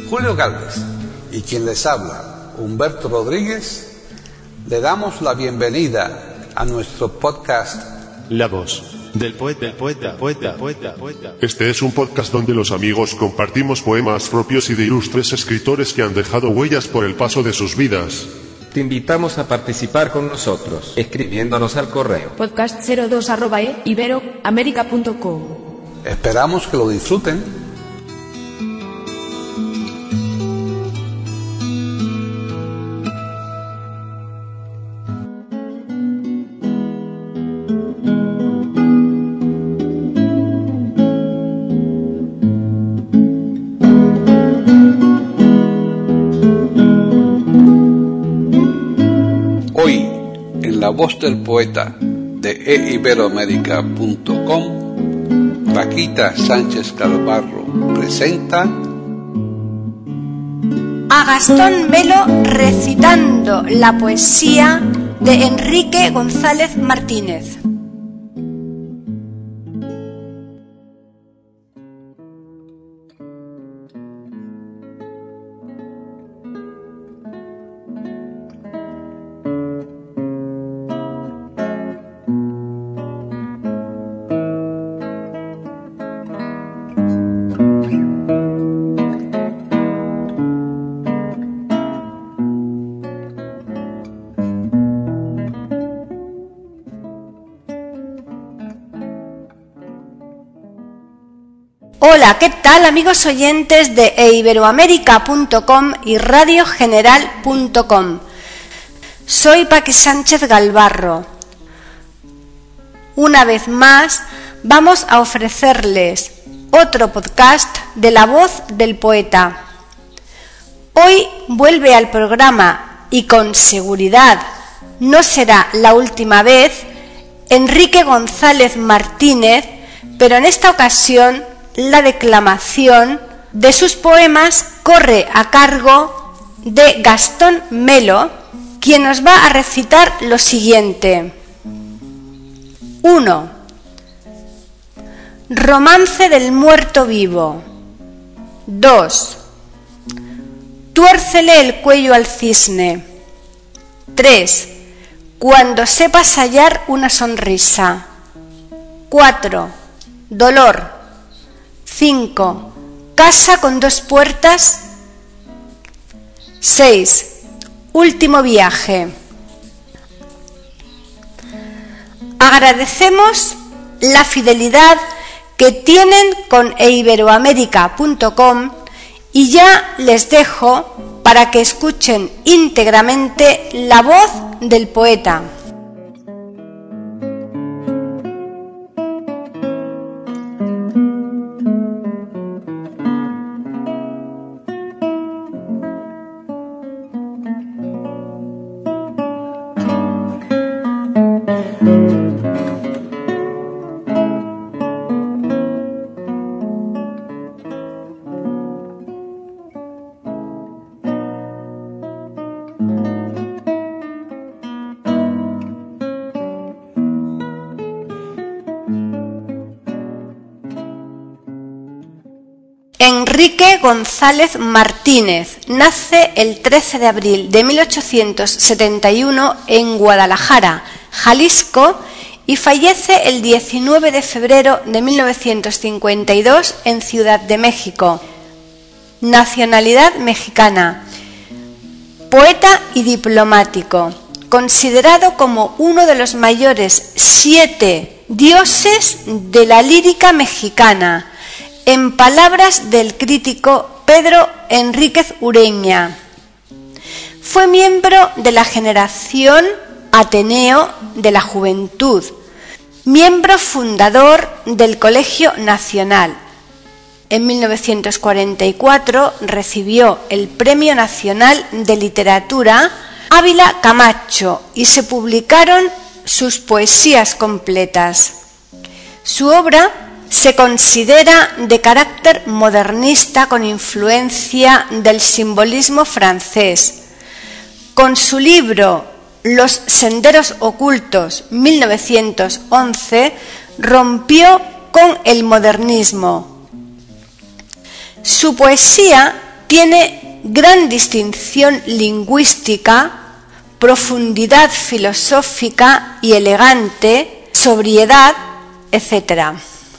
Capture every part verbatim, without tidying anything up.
Julio Galvez y quien les habla, Humberto Rodríguez, le damos la bienvenida a nuestro podcast La voz del poeta, del poeta, poeta, poeta, poeta. Este es un podcast donde los amigos compartimos poemas propios y de ilustres escritores que han dejado huellas por el paso de sus vidas. Te invitamos a participar con nosotros, escribiéndonos al correo podcast cero dos arroba e ibero américa punto com. Esperamos que lo disfruten. Hoy, en La Voz del Poeta de e iberoamérica punto com, Paquita Sánchez Galvarro presenta a Gastón Melo recitando la poesía de Enrique González Martínez. Hola, ¿qué tal amigos oyentes de e iberoamérica punto com y radio general punto com? Soy Paqui Sánchez Galvarro. Una vez más vamos a ofrecerles otro podcast de La Voz del Poeta. Hoy vuelve al programa y con seguridad no será la última vez Enrique González Martínez, pero en esta ocasión la declamación de sus poemas corre a cargo de Gastón Melo, quien nos va a recitar lo siguiente. uno. Romance del muerto vivo. dos. Tuércele el cuello al cisne. tres. Cuando sepas hallar una sonrisa. cuatro. Dolor. cinco. Casa con dos puertas. seis. Último viaje. Agradecemos la fidelidad que tienen con e iberoamérica punto com y ya les dejo para que escuchen íntegramente la voz del poeta. Enrique González Martínez nace el trece de abril de mil ochocientos setenta y uno en Guadalajara, Jalisco, y fallece el diecinueve de febrero de mil novecientos cincuenta y dos en Ciudad de México. Nacionalidad mexicana. Poeta y diplomático, considerado como uno de los mayores siete dioses de la lírica mexicana, en palabras del crítico Pedro Enríquez Ureña. Fue miembro de la generación Ateneo de la Juventud, miembro fundador del Colegio Nacional. En mil novecientos cuarenta y cuatro recibió el Premio Nacional de Literatura Ávila Camacho y se publicaron sus poesías completas. Su obra se considera de carácter modernista con influencia del simbolismo francés. Con su libro Los senderos ocultos, mil novecientos once, rompió con el modernismo. Su poesía tiene gran distinción lingüística, profundidad filosófica y elegante, sobriedad, etcétera.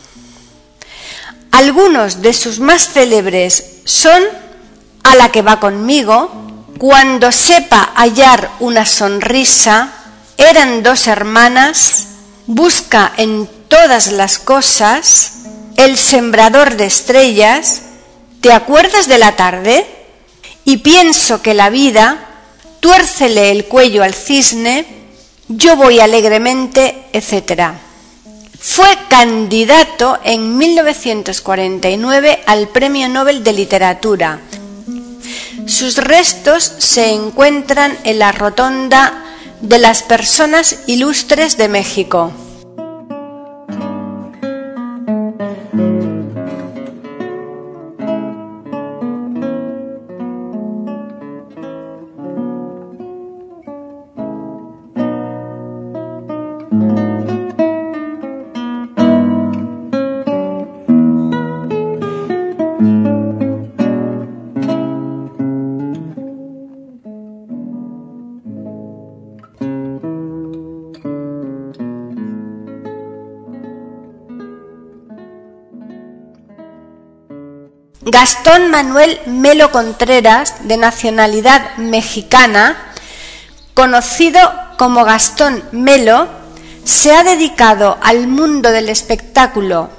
Algunos de sus más célebres son A la que va conmigo, Cuando sepa hallar una sonrisa, Eran dos hermanas, Busca en todas las cosas, El sembrador de estrellas, ¿te acuerdas de la tarde? Y pienso que la vida, Tuércele el cuello al cisne, Yo voy alegremente, etcétera. Fue candidato en mil novecientos cuarenta y nueve al Premio Nobel de Literatura. Sus restos se encuentran en la Rotonda de las Personas Ilustres de México. Gastón Manuel Melo Contreras, de nacionalidad mexicana, conocido como Gastón Melo, se ha dedicado al mundo del espectáculo.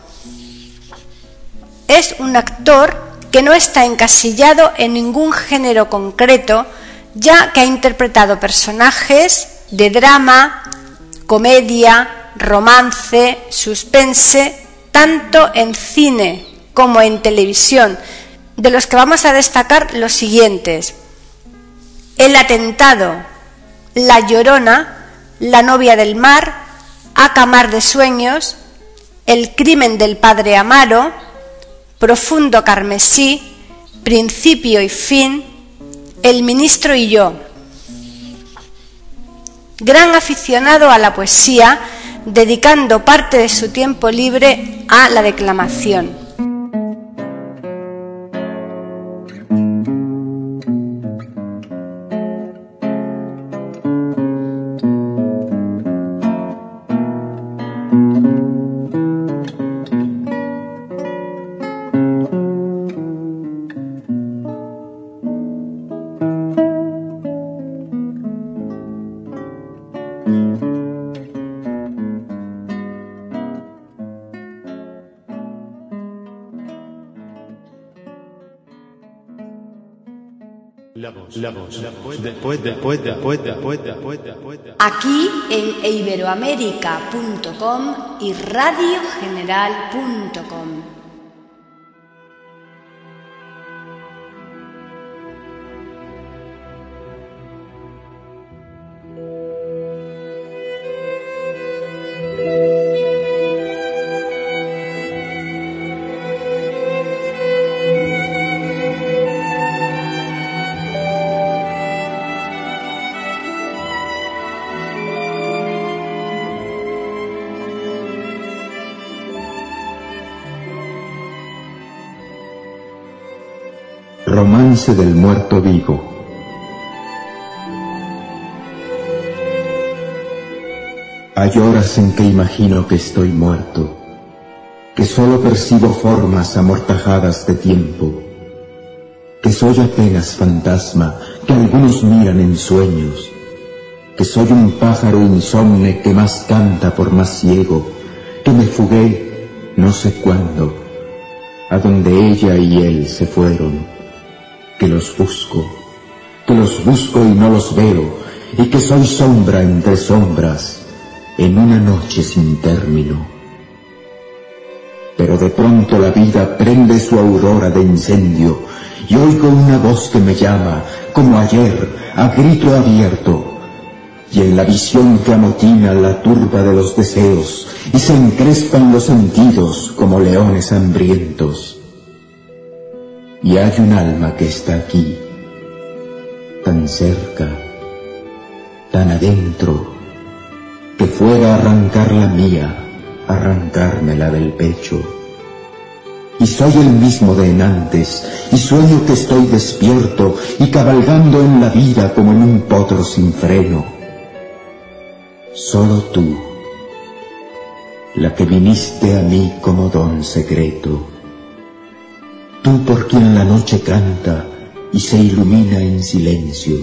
Es un actor que no está encasillado en ningún género concreto, ya que ha interpretado personajes de drama, comedia, romance, suspense, tanto en cine como en televisión, de los que vamos a destacar los siguientes: El atentado, La Llorona, La novia del mar, Acamar de sueños, El crimen del padre Amaro, Profundo carmesí, Principio y fin, El ministro y yo. Gran aficionado a la poesía, dedicando parte de su tiempo libre a la declamación. Aquí en iberoamérica punto com y radio general punto com. Romance del muerto vivo. Hay horas en que imagino que estoy muerto, que solo percibo formas amortajadas de tiempo, que soy apenas fantasma que algunos miran en sueños, que soy un pájaro insomne que más canta por más ciego, que me fugué no sé cuándo, a donde ella y él se fueron, que los busco, que los busco y no los veo, y que soy sombra entre sombras, en una noche sin término. Pero de pronto la vida prende su aurora de incendio, y oigo una voz que me llama, como ayer, a grito abierto, y en la visión que amotina la turba de los deseos, y se encrespan los sentidos como leones hambrientos. Y hay un alma que está aquí, tan cerca, tan adentro, que fuera a arrancar la mía, arrancármela del pecho. y soy el mismo de enantes, y sueño que estoy despierto y cabalgando en la vida como en un potro sin freno. Solo tú, la que viniste a mí como don secreto, tú por quien la noche canta y se ilumina en silencio.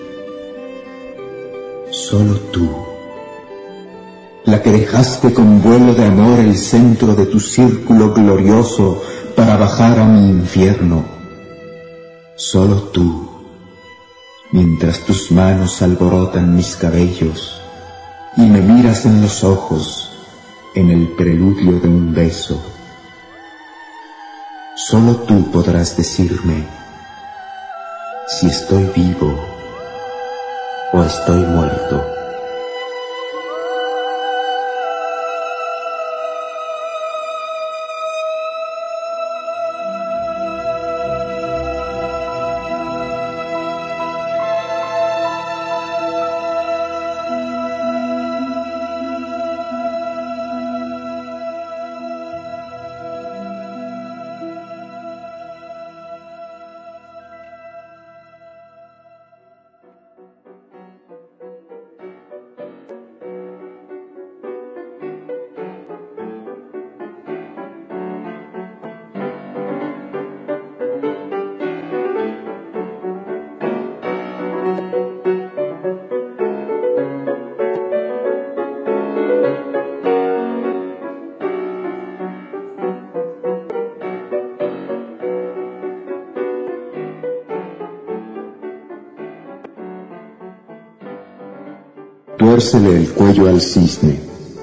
Solo tú, la que dejaste con vuelo de amor el centro de tu círculo glorioso para bajar a mi infierno. Solo tú, mientras tus manos alborotan mis cabellos y me miras en los ojos en el preludio de un beso. Solo tú podrás decirme si estoy vivo o estoy muerto. Tuércele el cuello al cisne.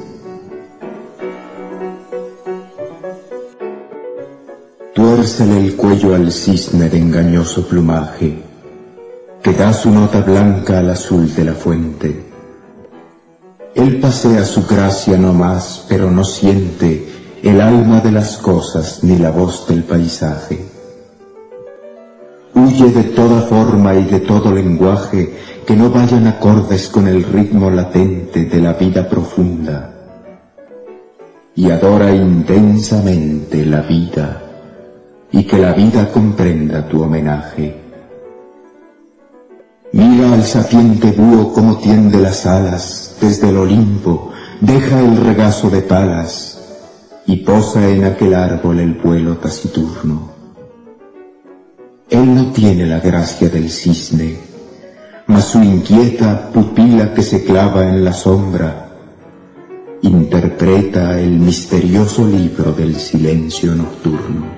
Tuércele el cuello al cisne de engañoso plumaje, que da su nota blanca al azul de la fuente. Él pasea su gracia no más, pero no siente el alma de las cosas ni la voz del paisaje. Huye de toda forma y de todo lenguaje que no vayan acordes con el ritmo latente de la vida profunda, y adora intensamente la vida, y que la vida comprenda tu homenaje. Mira al sapiente búho como tiende las alas, desde el Olimpo deja el regazo de palas, y posa en aquel árbol el vuelo taciturno. Él no tiene la gracia del cisne, mas su inquieta pupila que se clava en la sombra interpreta el misterioso libro del silencio nocturno.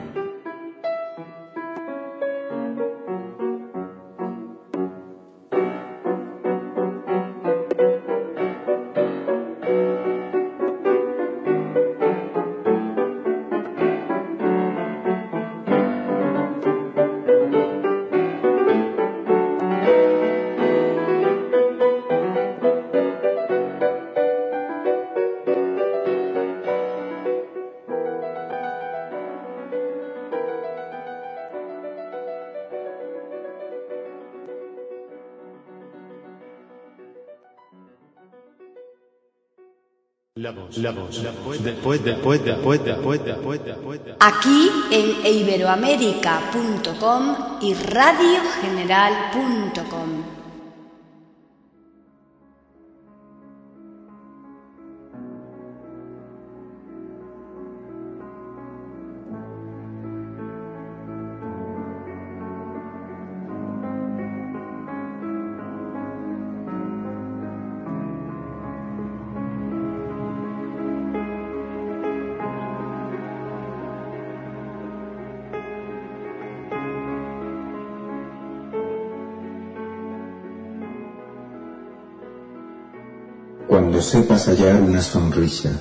La voz, la voz, la voz del poeta, poeta, poeta, poeta, poeta, poeta. Aquí en iberoamérica punto com y radio general punto com. Cuando sepas hallar una sonrisa,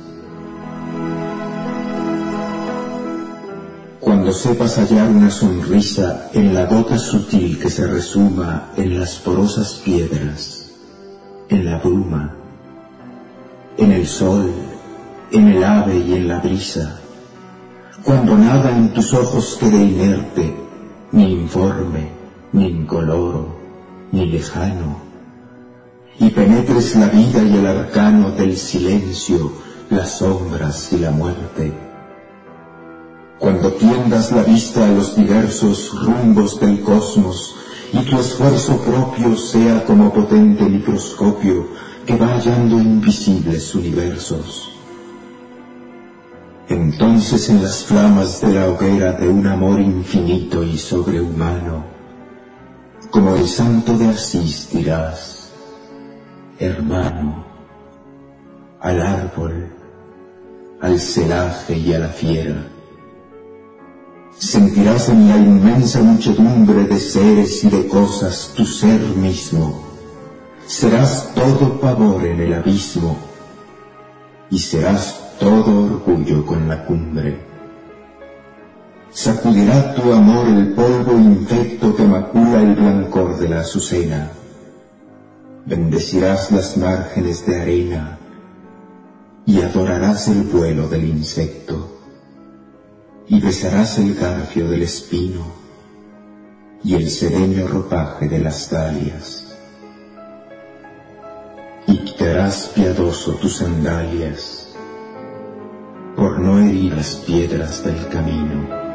cuando sepas hallar una sonrisa en la gota sutil que se resuma en las porosas piedras, en la bruma, en el sol, en el ave y en la brisa, cuando nada en tus ojos quede inerte, ni informe, ni incoloro, ni lejano, y penetres la vida y el arcano del silencio, las sombras y la muerte. Cuando tiendas la vista a los diversos rumbos del cosmos y tu esfuerzo propio sea como potente microscopio que va hallando invisibles universos, entonces en las flamas de la hoguera de un amor infinito y sobrehumano, como el santo de Asís dirás: hermano, al árbol, al celaje y a la fiera. Sentirás en la inmensa muchedumbre de seres y de cosas tu ser mismo. Serás todo pavor en el abismo y serás todo orgullo con la cumbre. Sacudirá tu amor el polvo infecto que macula el blancor de la azucena. Bendecirás las márgenes de arena y adorarás el vuelo del insecto. Y besarás el garfio del espino y el sedeño ropaje de las dalias. Y quitarás piadoso tus sandalias por no herir las piedras del camino.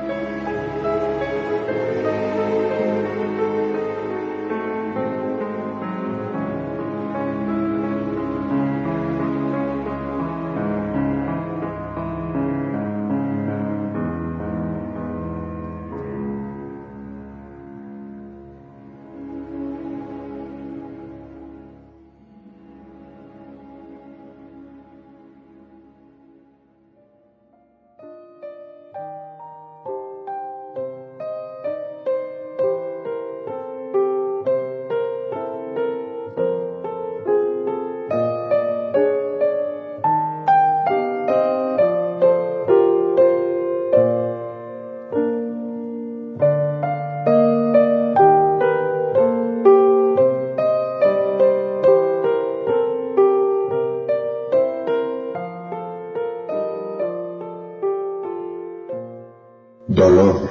Dolor.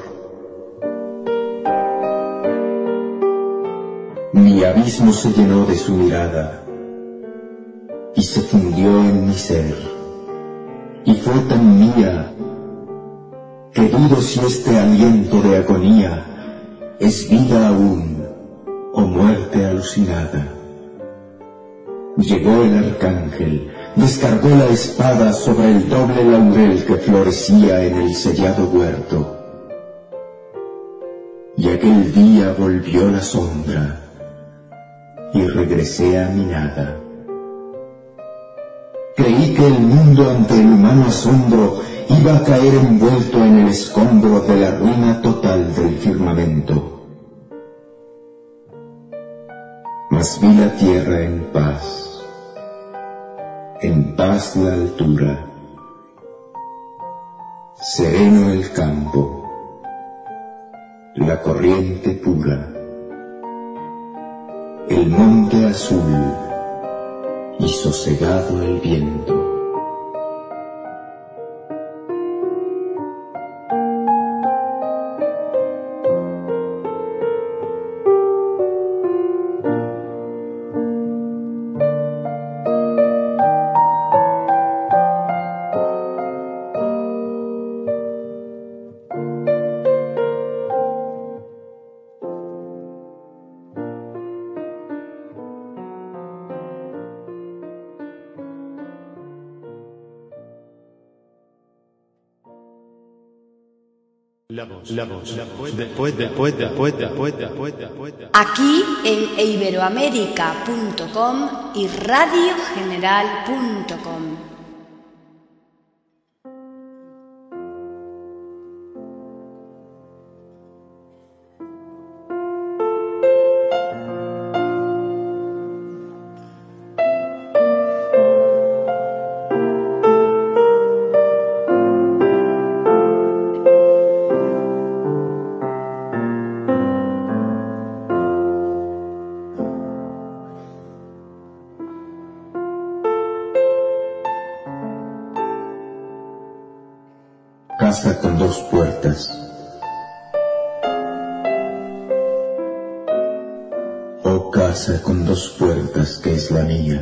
Mi abismo se llenó de su mirada y se fundió en mi ser, y fue tan mía que dudo si este aliento de agonía es vida aún o muerte alucinada. Llegó el arcángel, descargó la espada sobre el doble laurel que florecía en el sellado huerto. Y aquel día volvió la sombra y regresé a mi nada. Creí que el mundo ante el humano asombro iba a caer envuelto en el escombro de la ruina total del firmamento. Mas vi la tierra en paz, en paz la altura, sereno el campo, la corriente pura, el monte azul y sosegado el viento. La voz, la voz, la voz, después, después, después, después, después, después. Aquí en iberoamérica punto com y radio general punto com. Casa con dos puertas. Oh casa con dos puertas que es la mía,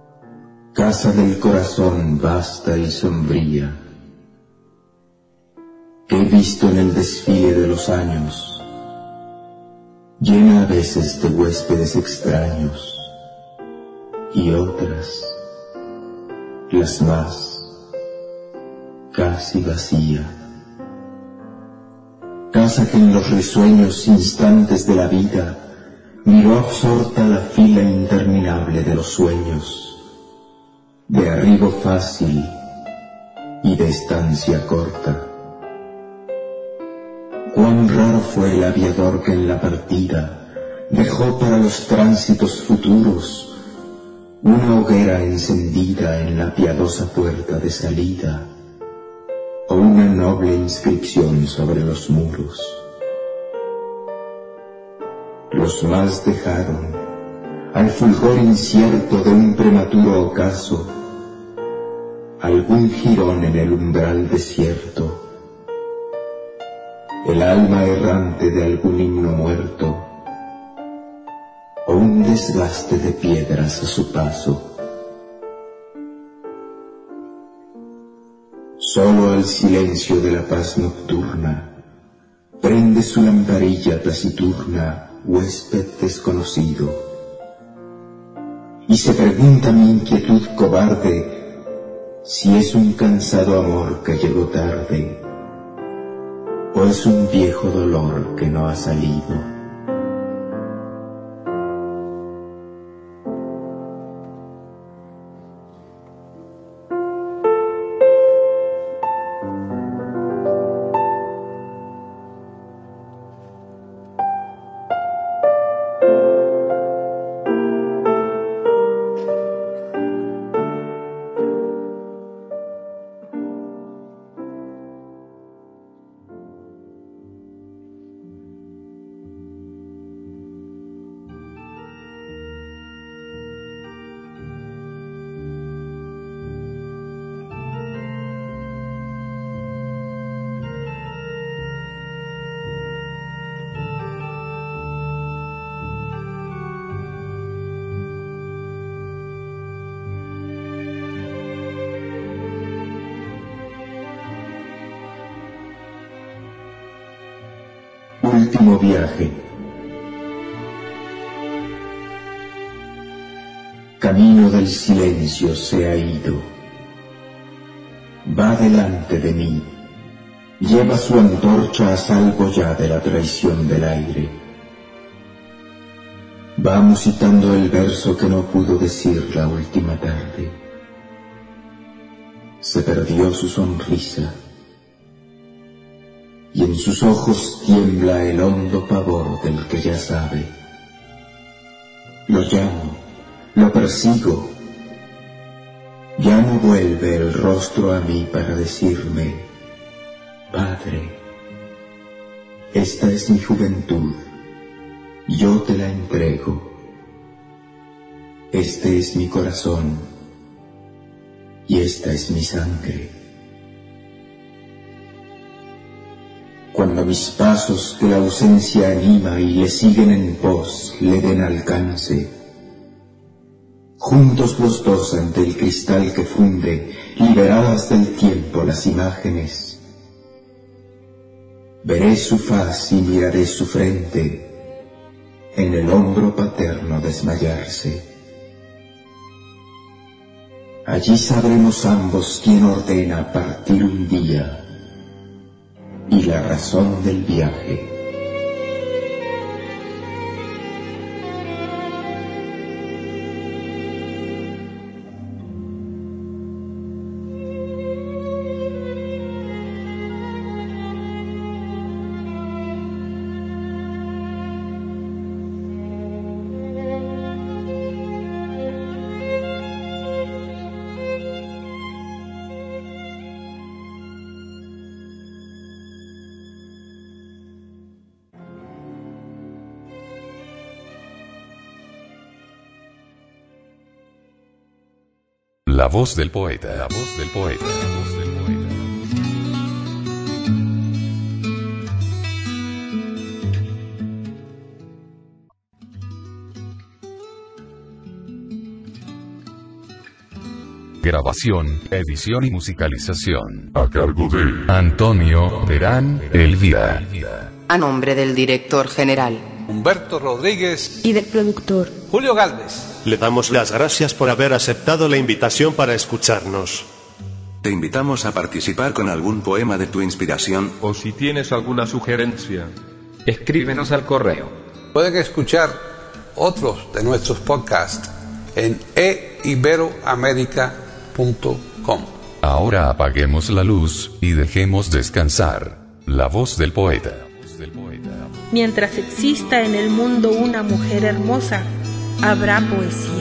casa del corazón vasta y sombría, que he visto en el desfile de los años, llena a veces de huéspedes extraños, y otras, las más, casi vacía. Casa que en los risueños instantes de la vida miró absorta la fila interminable de los sueños, de arribo fácil y de estancia corta. Cuán raro fue el aviador que en la partida dejó para los tránsitos futuros una hoguera encendida en la piadosa puerta de salida, o una noble inscripción sobre los muros. Los más dejaron, al fulgor incierto de un prematuro ocaso, algún jirón en el umbral desierto, el alma errante de algún himno muerto, o un desgaste de piedras a su paso. Solo al silencio de la paz nocturna prende su lamparilla taciturna huésped desconocido, y se pregunta mi inquietud cobarde si es un cansado amor que llegó tarde, o es un viejo dolor que no ha salido. Último viaje. Camino del silencio se ha ido. Va delante de mí. Lleva su antorcha a salvo ya de la traición del aire. Va musitando el verso que no pudo decir la última tarde. Se perdió su sonrisa, y en sus ojos tiembla el hondo pavor del que ya sabe. Lo llamo, lo persigo. Ya no vuelve el rostro a mí para decirme: Padre, esta es mi juventud, yo te la entrego. Este es mi corazón, y esta es mi sangre. Cuando mis pasos que la ausencia anima y le siguen en pos le den alcance, juntos los dos ante el cristal que funde, liberadas del tiempo las imágenes, veré su faz y miraré su frente, en el hombro paterno desmayarse. Allí sabremos ambos quién ordena partir un día y la razón del viaje. La voz del poeta, la voz del poeta, la voz del poeta. Grabación, edición y musicalización. A cargo de Antonio Terán Elvira. A nombre del director general Humberto Rodríguez y del productor Julio Galvez. Le damos las gracias por haber aceptado la invitación para escucharnos. Te invitamos a participar con algún poema de tu inspiración. O si tienes alguna sugerencia, escríbenos al correo. Pueden escuchar otros de nuestros podcasts en e iberoamerica punto com. Ahora apaguemos la luz y dejemos descansar la voz del poeta. Mientras exista en el mundo una mujer hermosa, habrá poesía.